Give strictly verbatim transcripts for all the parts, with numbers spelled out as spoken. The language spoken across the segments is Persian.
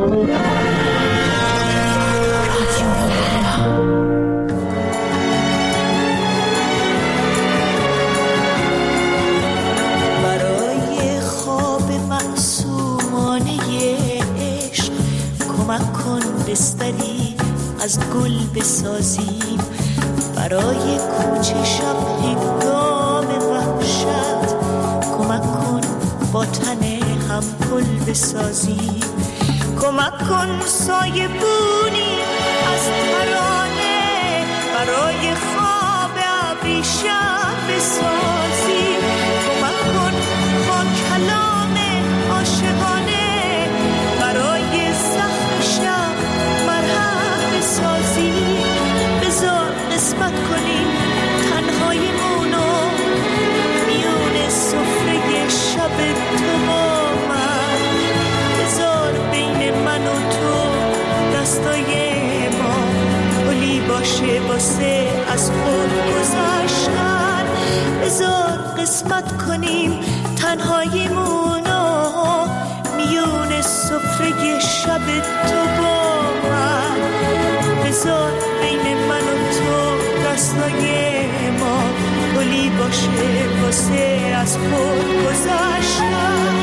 برای خواب معصومانه عشق کمک کن بستری از گل بسازیم، برای کوچه شب هنگام وحشت کمک کن با تن هم گل بسازیم، کمک کن سایه بونی از ترانه برای خواب ابری شب بسازیم، کمک کن با کلام عاشقانه برای زخم شب مرهم بسازیم، بذار قسمت کنیم تنهاییمونو میون سفره شب تو با من، بذار بین من و تو دستای ما پلی باشه واسه از خود گذشتن، بذار قسمت کنیم تنهاییمونو میون سفره شب تو با من، بذار بین من و تو دستای ما پلی باشه واسه از خود گذشتن.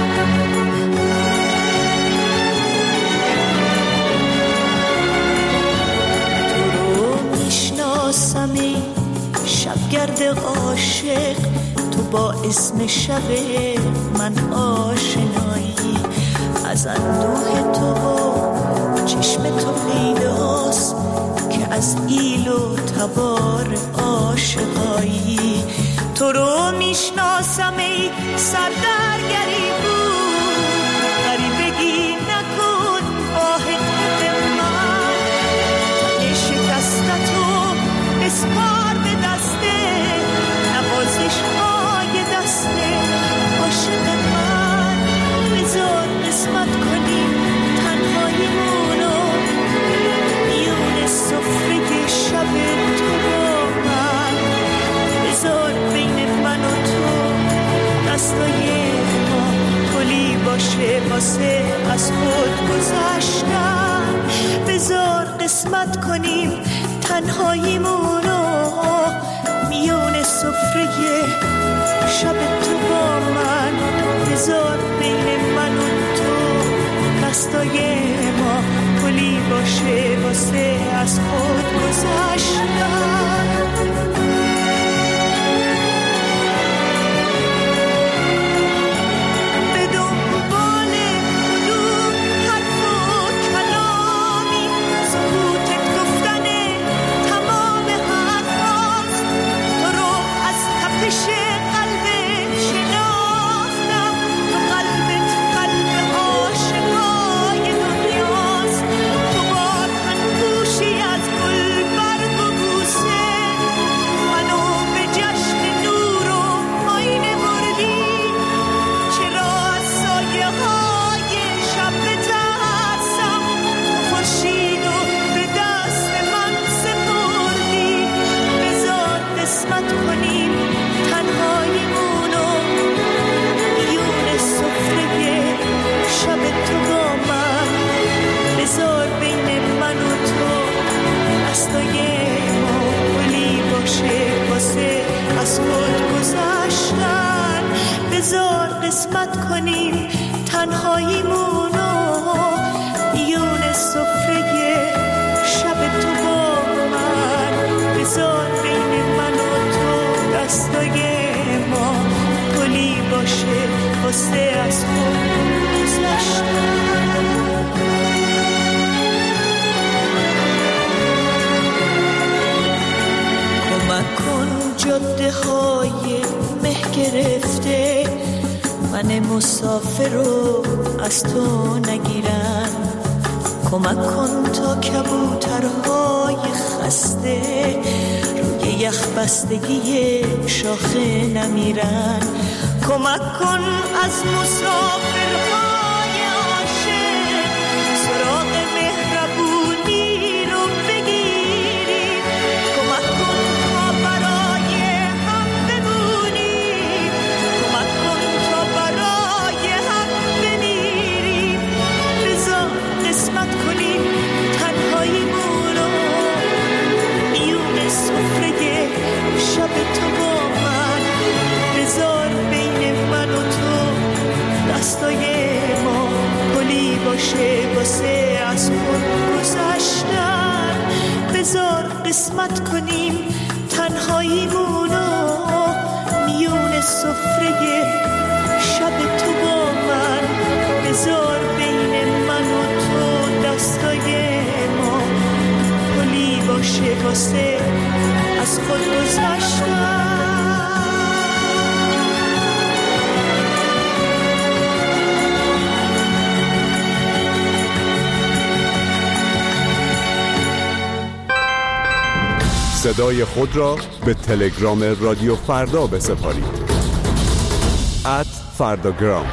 تو رو میشناسم ای شبگرد عاشق، تو با اسم شب من آشنایی، از اندوه تو و چشم تو پیداست که از ایل و تبار عاشقایی، تو رو میشناسم ای سردرگری بود، غریبگی نکن آه دل من، تن شکستتو بسپار به دسته نوازش های دسته عاشق من، بذار قسمت کنیم تنهاییمونو میون سفره شب تو با من، بذار بین من و تو دستای ما پلی باشه واسه از خود گذشتن، بذار قسمت کنیم تنهاییمونو میون سفره شب تو با من، بذار بین من و تو دستای ما پلی باشه واسه از خود گذشتن. قسمت کنیم تنهاییمونو میون سفره شب تو با من، بذار بین من و تو دستای ما پلی باشه واسه از خود گذشتن. کمک کن جاده های مه گرفته من مسافر رو از تو نگیرن، کمک کن تا کبوترهای خسته روی یخ بستگی شاخه نمیرن، کمک کن از مسافرهای عاشق سراغ مهربونی رو بگیری، کمک کن تا برای هم بمونی، کمک کن تا برای هم بمیری، بذار قسمت باشه واسه از خود گذشتن. بذار قسمت کنیم تنهاییمونو میون سفره شب تو با من. بذار بین من و تو دستای ما پلی باشه واسه از خود گذشتن. صدای خود را به تلگرام رادیو فردا بسپارید. ات فرداگرام.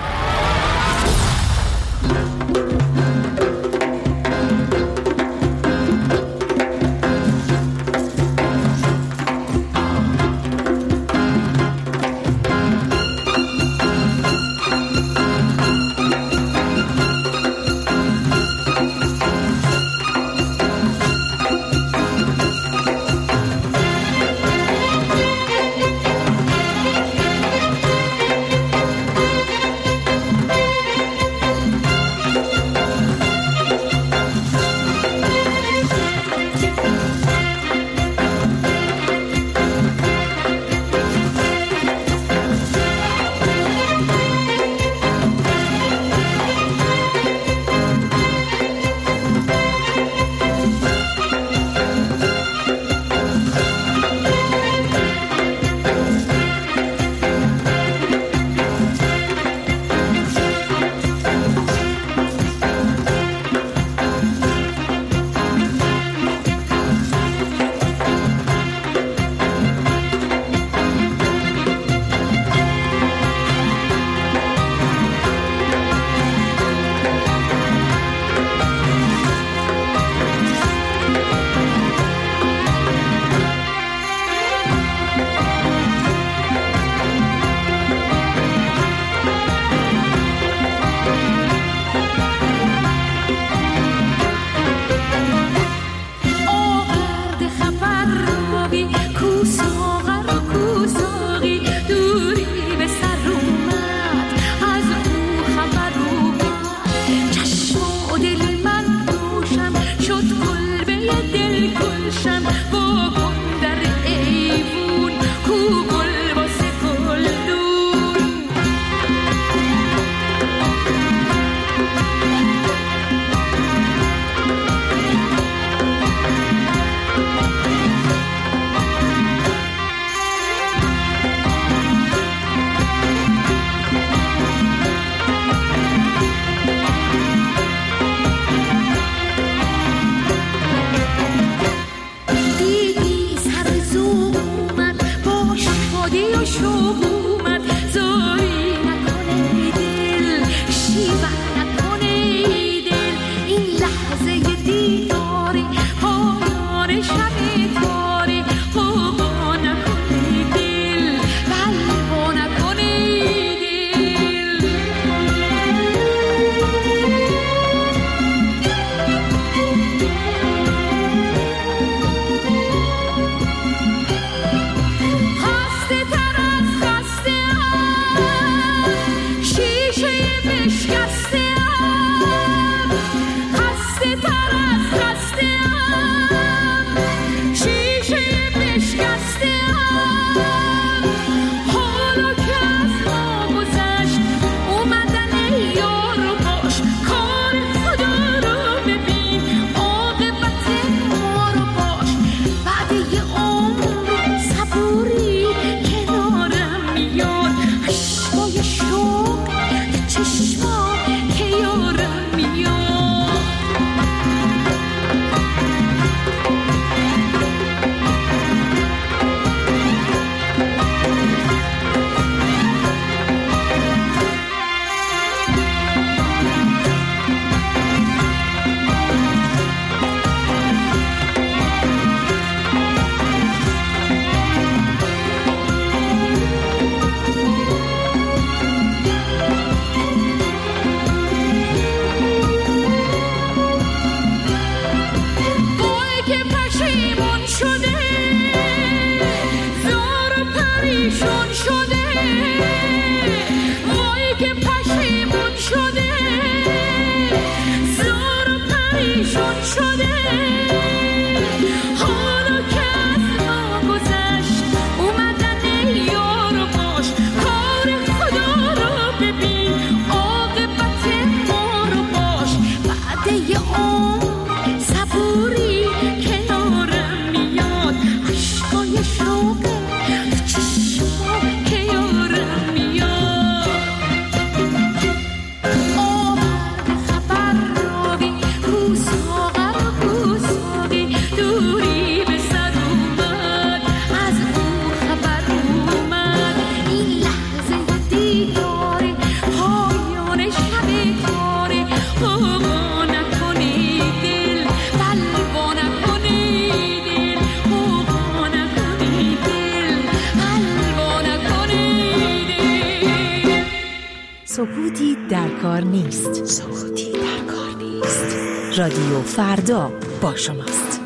کار نیست. سکوتی در کار نیست. رادیو فردا با شماست.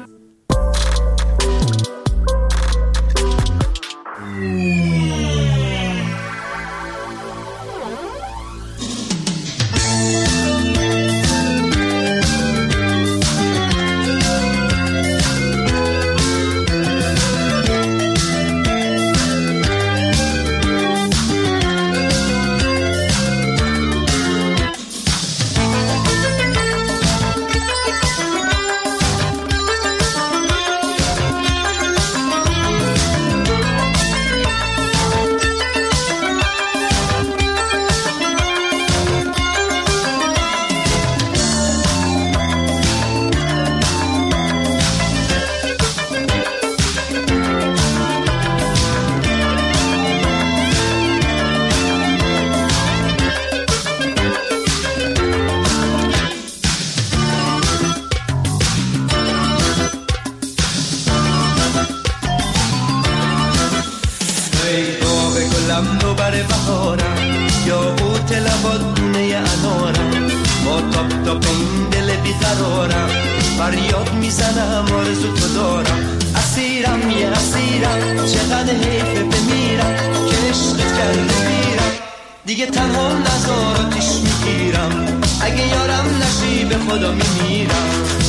دیگه تنها نظاراتش میگیرم، اگه یارم نشی به خدا میمیرم.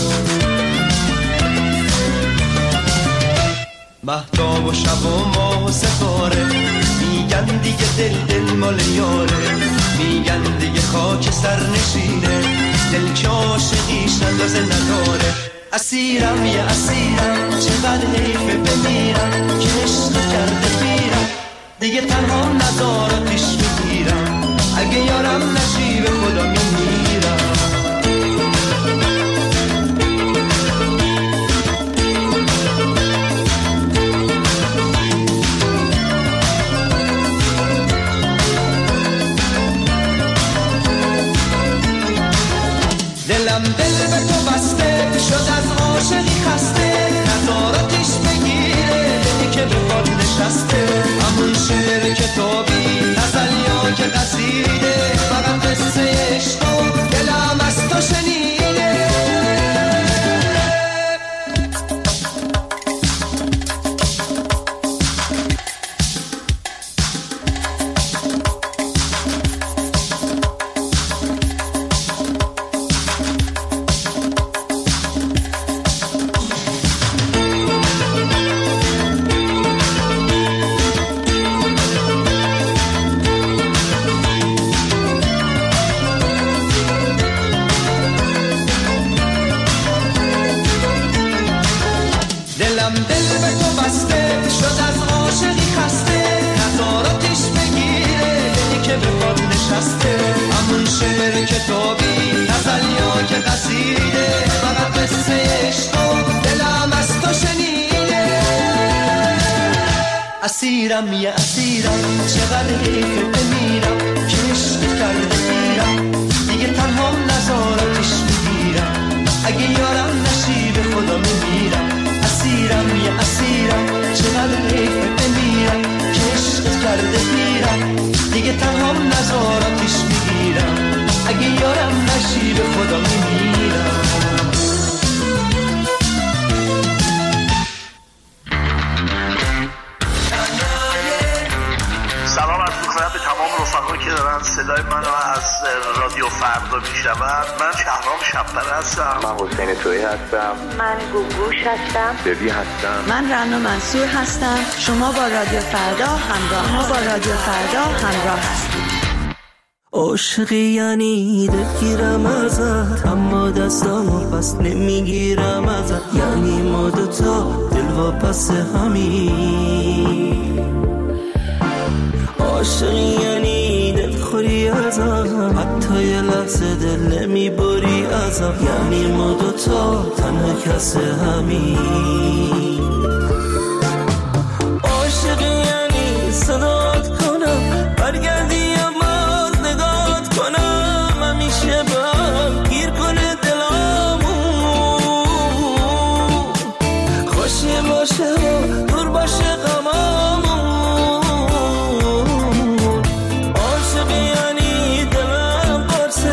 مهتاب و شب و ماه و ستاره میگن دیگه دل دل مال یاره، میگن دیگه خاک سر نشینه، دل که عاشقیش اندازه نداره. اسیرم یه اسیرم، چقدر حیفه بمیرم که عشق کرده پیرم، دیگه تنها نظاراتش میگیرم، اگه یارم نشی به خدا میمیرم. دلم دل به تو بسته شد، از عاشقی خسته، نظاراتش بگیره دلی که به خود نشسته. همون شعر کتابی غزلیا که قصیده، فقط قصه عشق و دلم از تو شنیده. اسیرم یه اسیرم، چقدر حیفه بمیرم که عشق کرده پیرم، دیگه تنها نظاراتش میگیرم، اگه یارم نشی به خدا میمیرم. اسیرم یه اسیرم، چقدر حیفه بمیرم که عشق کرده پیرم، دیگه تنها نظاراتش میگیرم، اگه یارم نشی به خدا میمیرم. سلام عرض می‌کنم به تمام رفقا که دارن صدای منو از رادیو فردا میشنون. من شهرام شب‌پره هستم. من حسین تویی هستم. من گوگوش هستم. ببی هستم. من رنا منصور هستم. شما با رادیو فردا همراه ما با رادیو فردا همراه هستید. عاشقی یعنی دلگیرم ازت، اما دستامو پس نمیگیرم ازت، یعنی ما دوتا دل واپس همین. عاشقی یعنی دلخوری ازم، حتی یه لحظه دل نمیبری ازم، یعنی ما دوتا تنها کس همین. عاشقی یعنی صدات کنم برگردی اما نگات کنم، همیشه با هم گیر کنه دلامون، خوشی باشه و دور باشه غمامون. عاشقی یعنی دلم قرص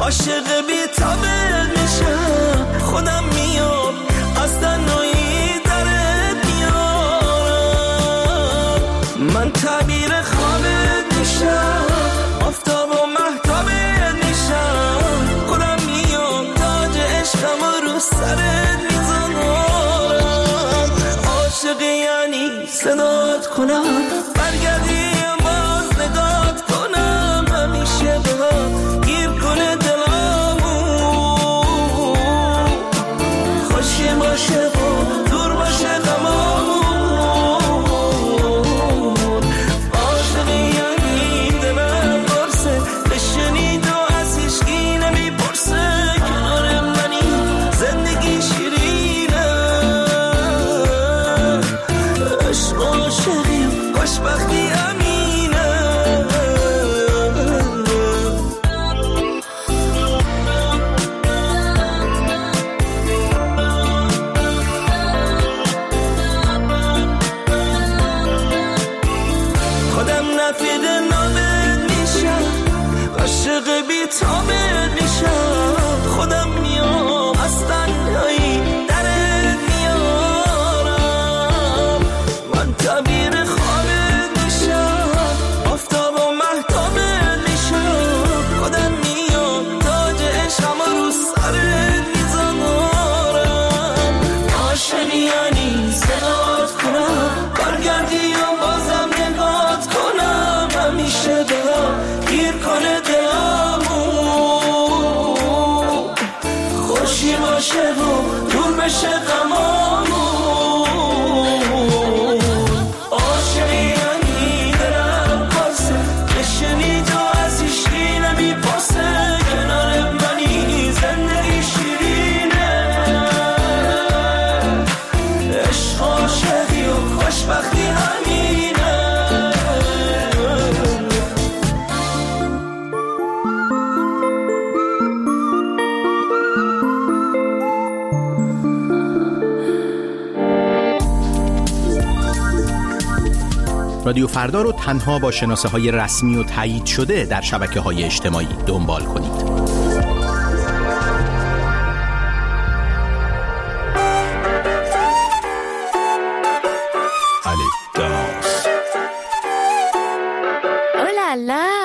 عاشق بی‌تابت میشم، خودم میام از تنهایی درت میارم. من تعبیر خوابت میشم، آفتاب و مهتابت میشم، خودم میام تاج عشقم رو سرت میذارم. عاشق یعنی صدات کنم، برگردی باز نگات کنم، همیشه بهم گیر کنه دلامو. خوشی باشه و دور باشه غمامون. عاشق یعنی دلم برسه بشنید و از هیچکی نمیپرسه، کنار منی زندگی شیرینه. عشق عاشقی و خوشبختی امینه. خودم نفید نامت میشم، عاشق بی‌تابت میشم، خودم میام از تنهایی درت میارم. من تعبیر خوابت میشم، آفتاب و مهتابت میشم، خودم میام تاج عشقم رو سرت میذارم. عاشق یعنی صدات کنم، برگردی و بازم نگات کنم، همیشه دلم گیر کنه دلمو. خوشی باشه و دور بشه غمامون. عاشق یعنی دلم پرسه بشنید و از هیچکی نمیپرسه، کنار منی زندگی شیرینه. عشق عاشقی و خوشبختی همینه. رادیو فردا رو تنها با شناسه های رسمی و تایید شده در شبکه های اجتماعی دنبال کنید. Hola,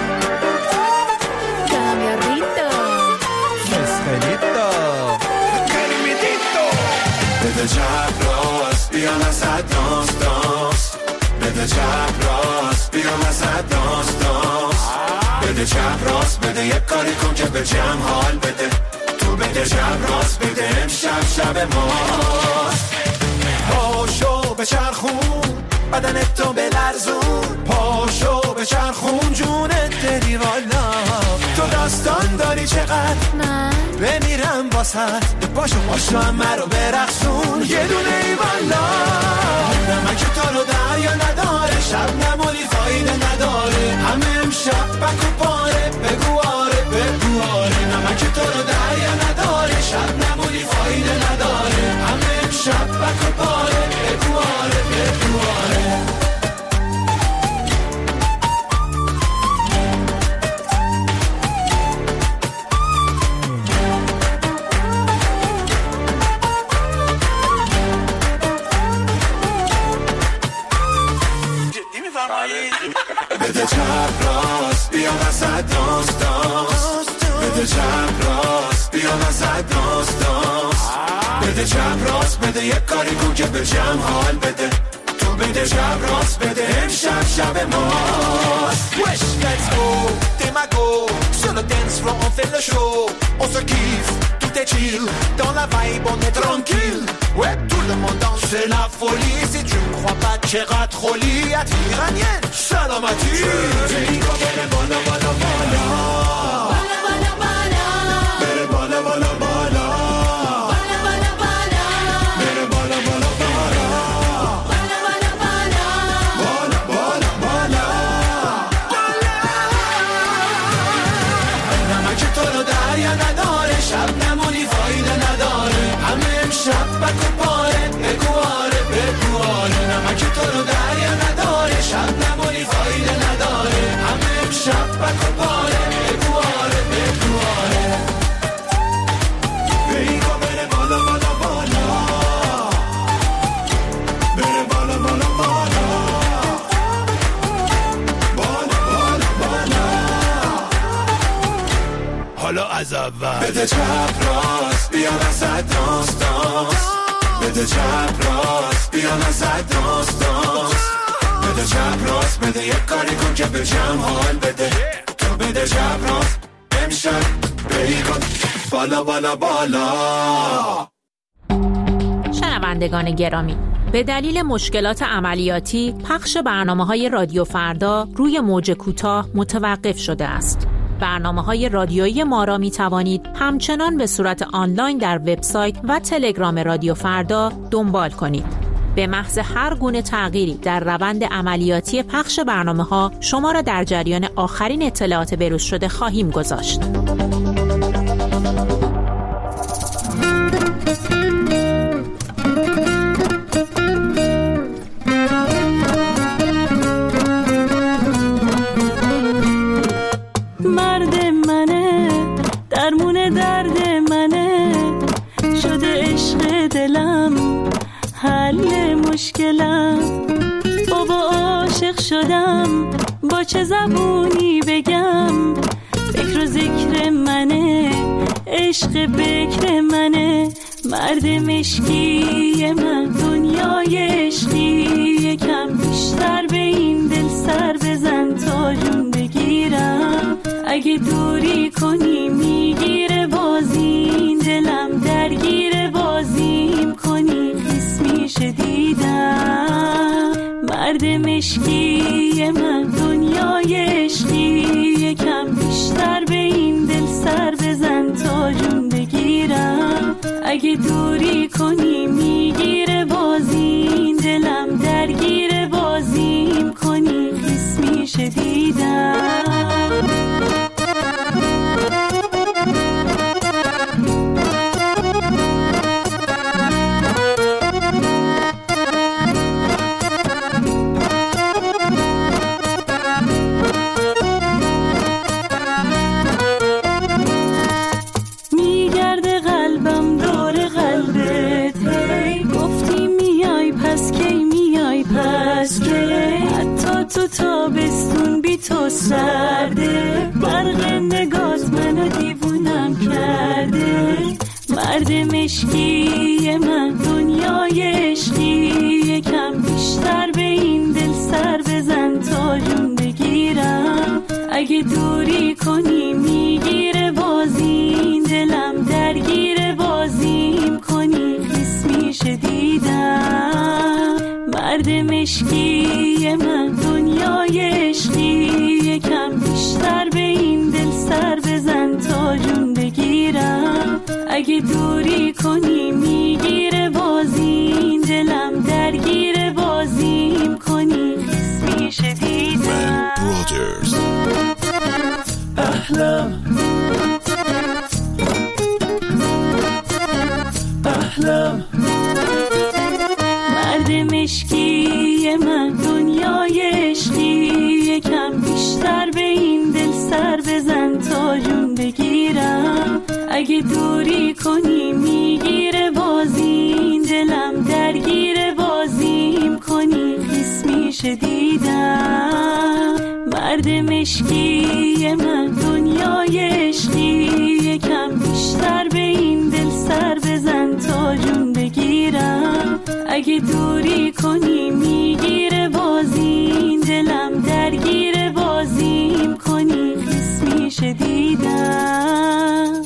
cambiarrito, Estelito, Carmitito. بده جب راست بیام ازت دانس دانس، بده جب راست بیام ازت دانس دانس، بده جب راست بده یک کاری کن که به جمع حال بده. تو بده جب راست بده امشب شب ماست. پاشو به چرخون بدنت تو بلرزون، پاشو به چرخون جونت دلی والا. تو داستان داری چقدر من بمیرم واسد، پاشو پاشو همه رو برقصون یه دونه ای والا. نمک تو رو دریا نداره، شب نمولی فایده نداره، همه امشب بکو پاره بگو آره بگو آره. نمک تو رو دریا نداره، شب نمولی فایده نداره، همه امشب بکو پاره بگو آره بگو آره. بده چپ راست بیا وسط دانس دانس، بده چپ راست بیا وسط دانس دانس، بده چپ راست بده یک کاری کن که به جمع حال بده. تو بده چپ راست بده امشب شب ماست. Wesh, let's go, démago, sur le dance floor on fait le show, on se kiffe, tout est chill, dans la vibe on est tranquille. Ouais, tout le monde danse, c'est la folie. Si tu me crois pas, tchera troli, attire iranienne, salamati. Dico che ne bono bono bono, bono bono bono, bere bono bono bono, bono bono bono, bere bono bono bono, bono bono bono, bono bono bono. نمک تو رو دریا نداره، شب نمونی فایده نداره، همه امشب بکو پاره بگو آره بگو آره. نمک تو رو دریا نداره، شب نمونی فایده نداره، همه امشب بکو پاره بگو آره بگو آره. حالا از اول. بده چپ راست بیا وسط دانس دانس، بده چپ راست بیا وسط دانس دانس، بده چپ راست بده یک کاری کن که به جمع حال بده. تو بده چپ راست امشب بری کن بالا بالا بالا. شنوندگان گرامی، به دلیل مشکلات عملیاتی پخش برنامه‌های رادیو فردا روی موج کوتاه متوقف شده است. برنامه‌های رادیویی ما را می‌توانید همچنان به صورت آنلاین در وبسایت و تلگرام رادیو فردا دنبال کنید. به محض هر گونه تغییری در روند عملیاتی پخش برنامه‌ها شما را در جریان آخرین اطلاعات بروز شده خواهیم گذاشت. بابا عاشق شدم با چه زبونی بگم، فکر و ذکر منه عشق بکر منه، مرد مشکی من دنیای عشقی، یکم بیشتر به این دل سر بزن تا جون بگیرم، اگه دوری کنی میگیره بازی دلم، درگیر بازیم کنی قسمیشه دیدم، مرد مشکی من دنیای عشقی، یکم بیشتر به این دل سر بزن تا جون بگیرم، اگه دوری کنی میگیره بازی دلم، درگیر بازیم کنی قسمیشه دیدم. تو تابستون بی تو سرده، برق نگات منو دیوونم کرده، مرد مشکی من دنیای عشقی، یکم بیشتر به این دل سر بزن تا جون بگیرم، اگه دوری کنی میگیره بازی دلم، درگیر بازیم کنی قسمیشه دیدم، مرد مشکی من دنیای عشقی، یکم بیشتر به این دل سر بزن تا جون بگیرم، اگه دوری کنی میگیره بازی دلم، درگیر بازیم کنی قسمیشه دیدم. احلام احلام، مرد مشکی من دنیای عشقی، یکم بیشتر به این دل سر بزن تا جون بگیرم، اگه دوری کنی میگیره بازی دلم، درگیر بازیم کنی قسمیشه دیدم، مرد مشکی من دنیای عشقی، یکم بیشتر به این دل سر بزن تا جون بگیرم، اگه دوری کنی میگیره بازی دلم، درگیر بازیم کنی قسمیشه دیدم.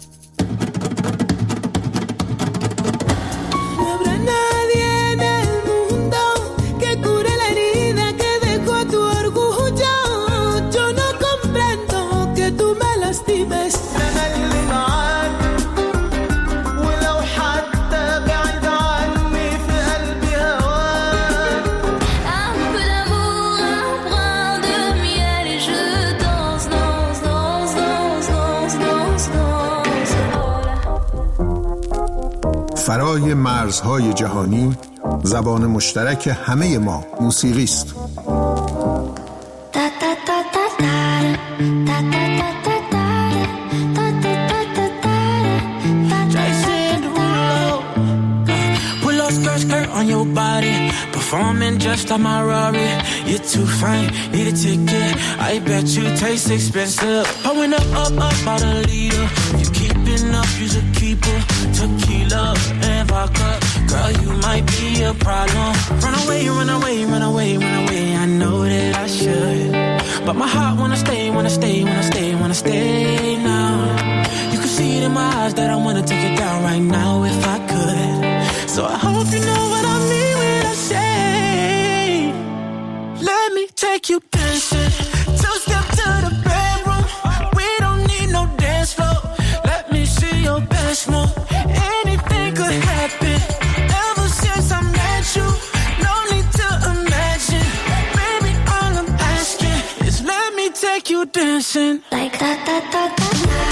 فرای مرزهای جهانی، زبان مشترک همه ما موسیقی است. performing just like my Rari. You're too fine, need a ticket. I bet you taste expensive. Pouring up, up, up, out a leader. If you keeping up, you's a keeper. Tequila and vodka, girl, you might be a problem. Run away, run away, run away, run away. I know that I should, but my heart wanna stay, wanna stay, wanna stay, wanna stay now. You can see it in my eyes that I wanna take it down right now if I could. So I hope you know what I mean when I say, let me take you dancing. Two step to the bedroom. We don't need no dance floor. Let me see your best move. Anything could happen. Ever since I met you, no need to imagine. Baby, all I'm asking is let me take you dancing. Like that, that, that, that.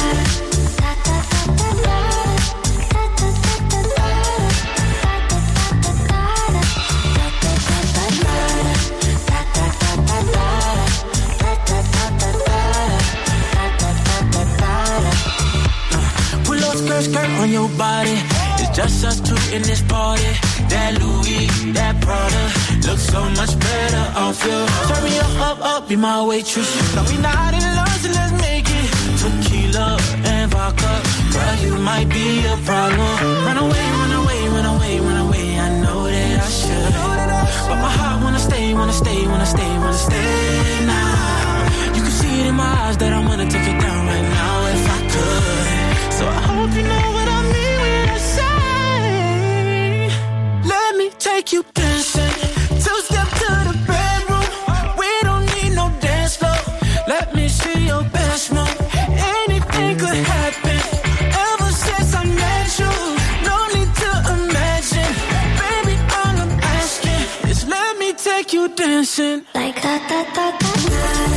Skirt, skirt on your body. It's just us two in this party. That Louis, that Prada looks so much better off you. Turn me up, up, up, be my waitress. No, we not in love, so let's make it. Tequila and vodka, girl, you might be a problem. Run away, run away, run away, run away. I know that I should, but my heart wanna stay, wanna stay, wanna stay, wanna stay now. You can see it in my eyes that I wanna take it down right now if I could. So I hope you know what I mean when I say, let me take you dancing. Two step to the bedroom. We don't need no dance floor. Let me see your best move. Anything could happen. Ever since I met you, no need to imagine. Baby, all I'm asking is let me take you dancing. Like that, that, that, that, that.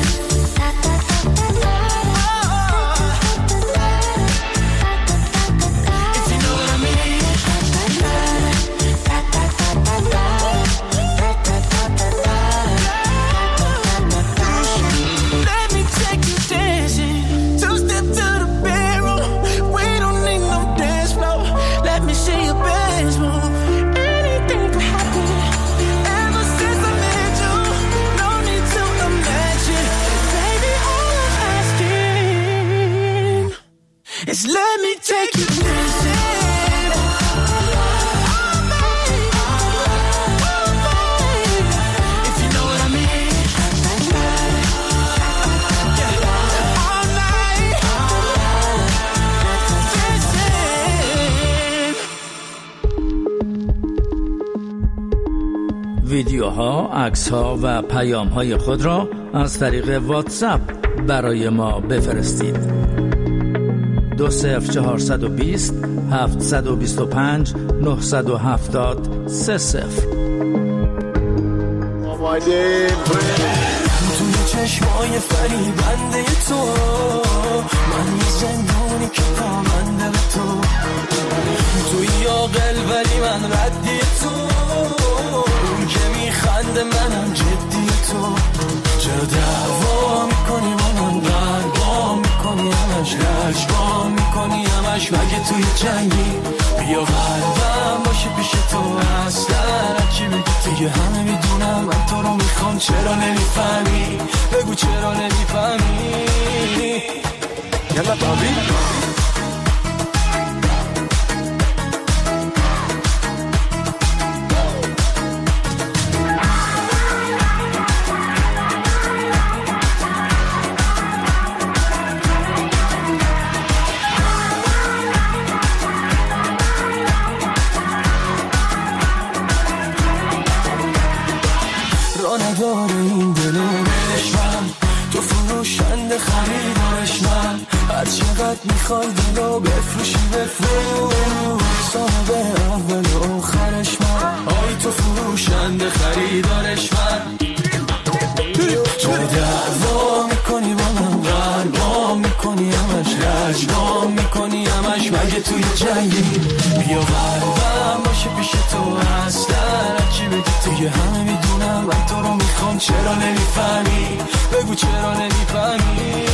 Let me take you dancing. If you know what I mean. All night dancing. ویدیوها، عکس‌ها و پیام‌های خود را از طریق واتساپ برای ما بفرستید. دو صفر چهارصد و بیست هفتصد و بیست و پنج نهصد و هفتاد سه صفر. توی چشمای فریبنده تو من یه زندانی که پامنده به تو. توی عاقل ولی من ردی تو. اون که میخنده منم جدی تو. چرا دعوا میکنی منم قلبا میکنی همش لجبا میکنی همش مگه توی جنگی. بیا قلبم باشه پیش تو اصلا چی بگی دیگه همه میدونم من تو رو میخوام. چرا نمیفهمی بگو چرا نمیفهمی. یلا بابی نداره این دل دلش من تو فروشنده خریدارش من. هر چقدر میخوای دلو بفروشی بفروش صاحب اول و آخرش من. آی تو فروشنده خریدارش من. تو دعوا میکنی با من قلبا میکنی همش لجبا میکنی همش مگه توی جنگی. بیا قلبم باشه پیش تو اصلا چی بگی دیگه همه میدونم من تو رو میخوام. چرا نمیفهمی بگو چرا نمیفهمی.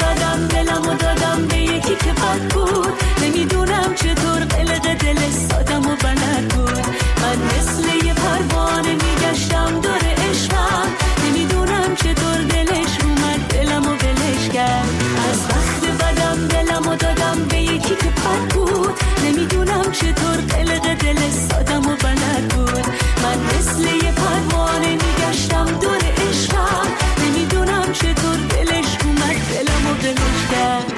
دادم دلمو دادم به یکی که بد بود، نمیدونم چطور قلق دل سادم و بلد بود. من مثل یه پروانه میگشتم دور عشقم، نمیدونم چطور دلش اومد دلمو بلش کرد. از وقت بدم دلمو دادم به یکی که بد بود، نمیدونم چطور قلق دل سادم و بلد بود. من مثل یه پروانه میگشتم دور عشقم، نمیدونم چطور دلش اومد دلمو بلش کرد.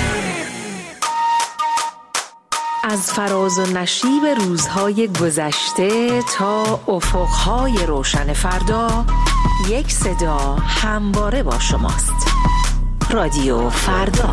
از فراز و نشیب روزهای گذشته تا افقهای روشن فردا، یک صدا همواره با شماست. رادیو فردا.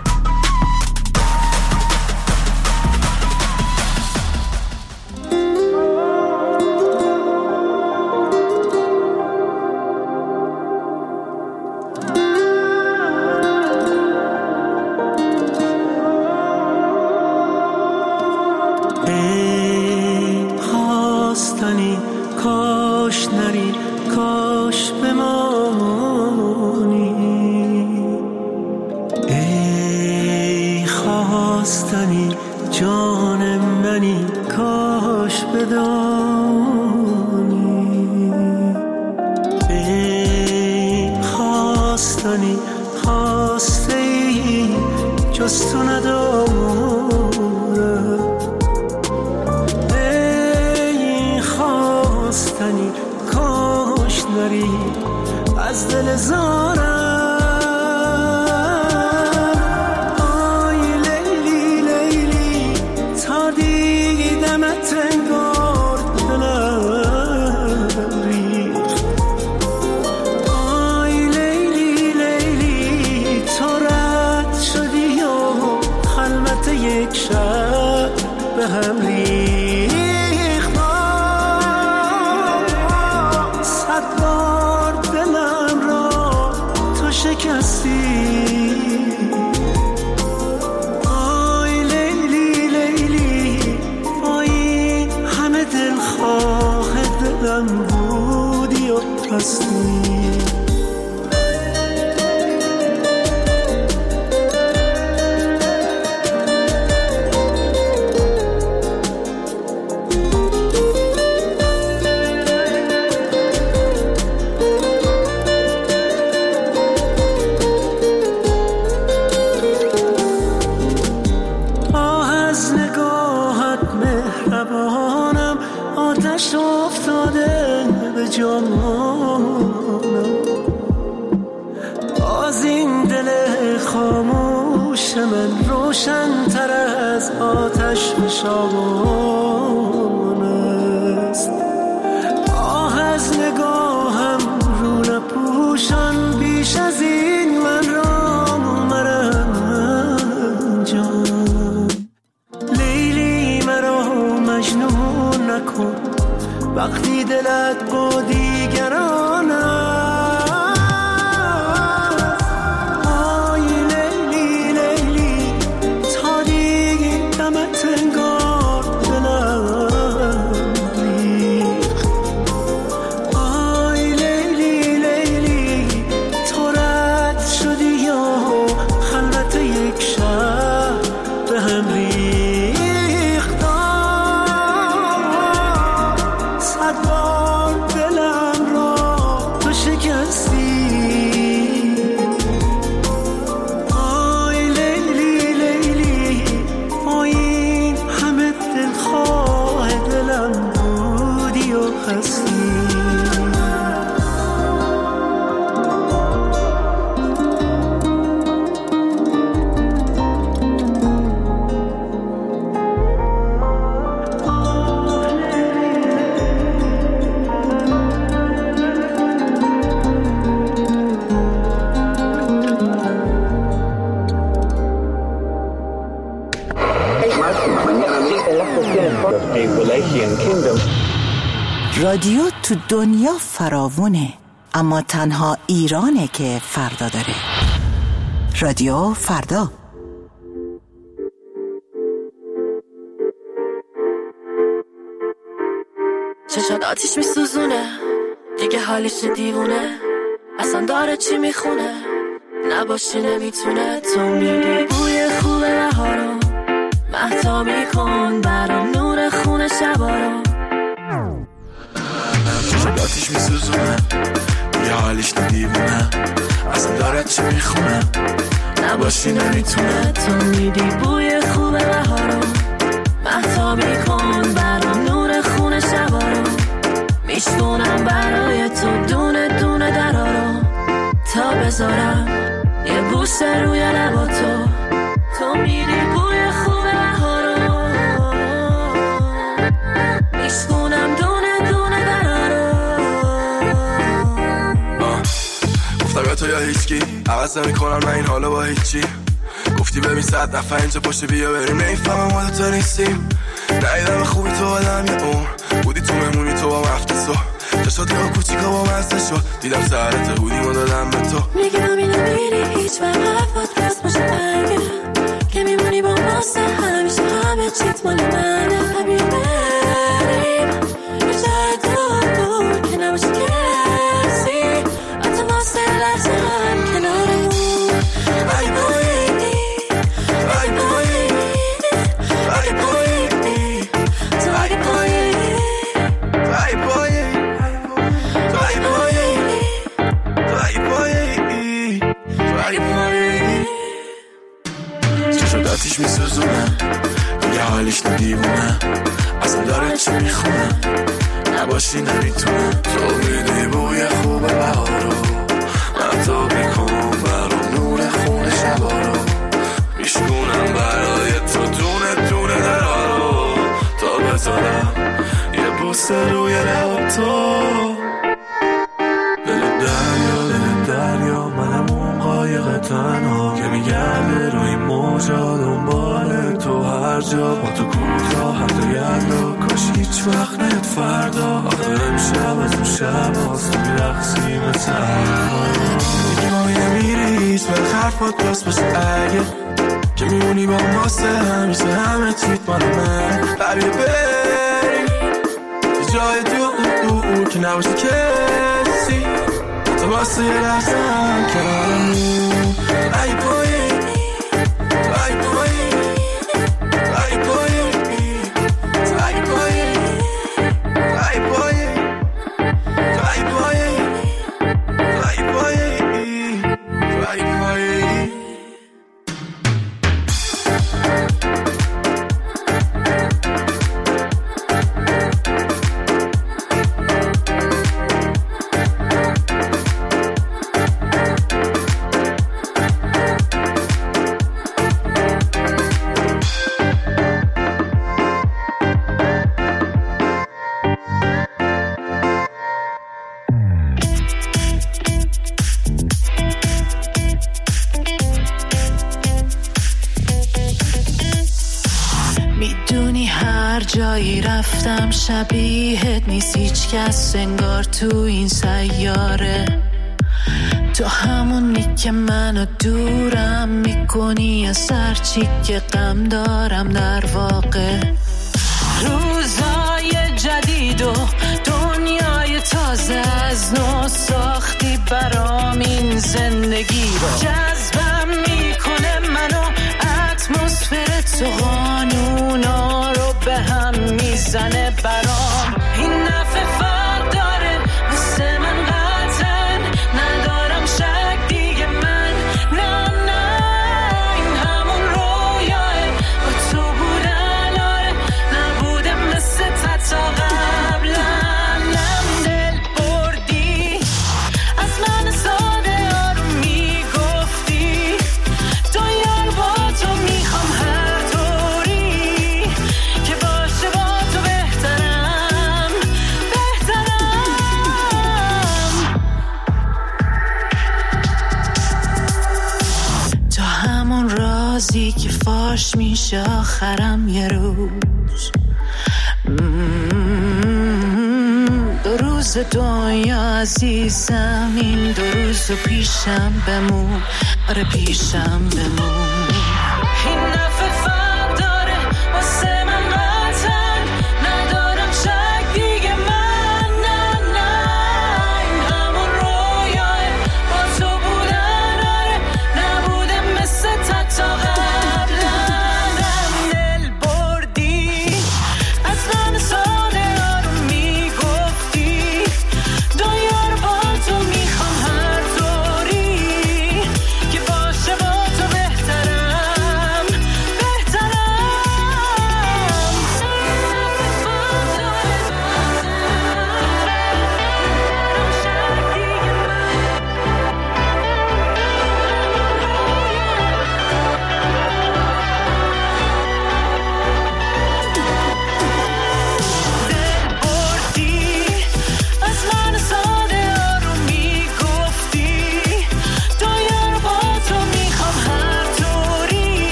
رادیو تو دنیا فراوونه، اما تنها ایرانه که فردا داره. رادیو فردا. چشات آتیش میسوزونه، دیگه حالش دیوونه، اصلا داره چی میخونه، نباشی نمیتونه. تو میدی بوی خوب بهارو، مهتابی کن برام نور خون شبارو. چشم آتیش میسوزونه، یه حالیش ندیوونه، اصلا داره چی میخونه، نباشی نمیتونه. تو میدی بوی خوب بهارو، مهتابی کن برام نور خون شبارو. میشونم برای تو دونه دونه درارو، تا بذارم یه بوسه روی لبا تو. تو میدی بوی خوب بهارو، میشونم دونه دونه درارو. گفتم یا تو یا هیچکی، عوض نمی کنم من این حالا با هیچی. گفتی ببین صد نفر اینجا پشت بیا بریم، نمیفهمم ما دوتا نیستیم. ندیدم خوبی تو آدم یه عمر، بودی تو مهمونی تو با مفت سو، چشات یا کوچیکا با مزده شد، دیدم سرت بودیم و دادم به تو. میگم اینو میری هیچ وقت حرفات راست باشه اگه که میمونی با ماسه، همیشه همه چیت مال منه. بیا بریم یه جای دور که نباشه کسی، حتی واسه لحظه هم کنارمون. ای بایی ای بایی ای بایی تو ای بایی ای بایی ای بایی ای بایی ای بایی. چشم آتیش میسوزونه، یه حالیش ندیوونه، اصلا داره چی میخونه، نباشی نمیتونه. تو میدی بوی خوب بهارو، مهتابی کن برام نور خون شبارو. میشکونم برای تو دونه دونه درارو، تا بذارم یه بوسه روی لب تو. دل دریا دل دریا، منم اون قایق تنها که میگرده روی موجا دنبال تو هر جا. با تو کوتاه حتی یلا، کاش هیچ وقت نت فردا. آخه امشب از اون شب هاست میرقصی مثل میگی ما نمیری هیچ وقت حرفات راست باشه اگه که میمونی با ماسه، همیشه همه چیت مال من. ببین بریم یه جای دور که نباشه کسی، تو واسه یه لحظه هم کنارمون. ای بایی ای بایی ای بایی ای بایی ای بایی ای بایی ای بایی ای بایی. جایی رفتم شبیهت نیست هیچ کس انگار تو این سیاره. تو همونی که منو دورم میکنی از هرچی که غم دارم در واقع. روزای جدید و دنیای تازه از نو ساختی برام این زندگی رو. جذبم میکنه منو اتمسفر تو، قانونا رو به هم میزنه برام. این نفع فرق داره واسه من قطعا، ندارم شک دیگه من. نه نه این همون رویاه با تو بودن، آره نبوده مثل تا قبلا. نم دل بردی از من ساده آروم میگفتی، دنیا رو با تو میخوام هر طوری که باشه با تو بهترم بهترم. تو همون رازی که فاش میشه آخرم یه روز. دو روز دنیا عزیزم، این دو روز پیشم بمون، آره پیشم بمون. این نفع فرق داره واسه من قطعا، ندارم شک دیگه من. نه نه این همون رویاه با تو بودن، آره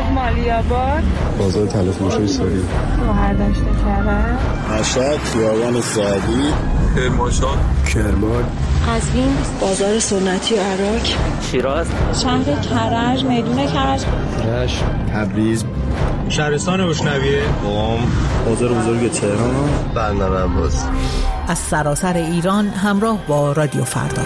مالیاباد، بازار تلفروشی سوری، شهرداشت کرد، مشهد، خیابان سعدی، کرمانشاه، کرمان، قزوین، بازار سنتی عراق، شیراز، شهر کرج، میدون کرج، رشت، تبریز، شهرستان روشنویه، قم، بازار بزرگ تهران، بندر عباس. از سراسر ایران همراه با رادیو فردا.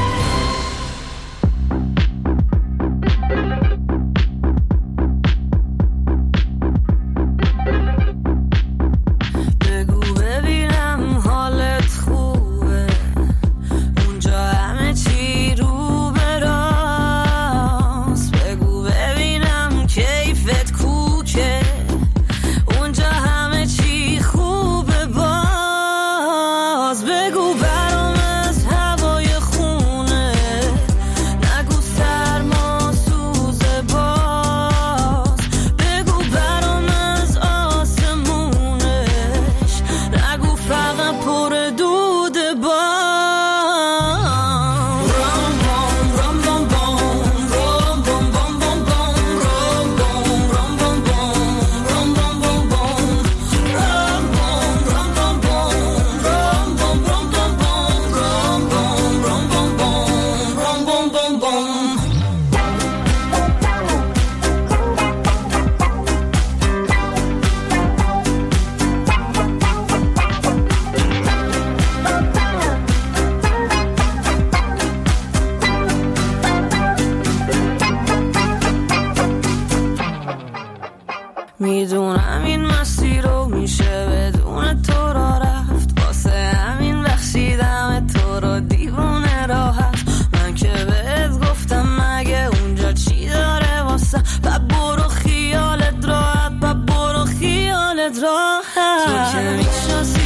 میدونم این مسیر رو میشه بدون تو را رفت، واسه همین بخشیدم تو رو دیوونه راحت. من که بهت گفتم مگه اونجا چی داره واسه، و برو خیالت راحت، و برو خیالت راحت. تو که میشناسی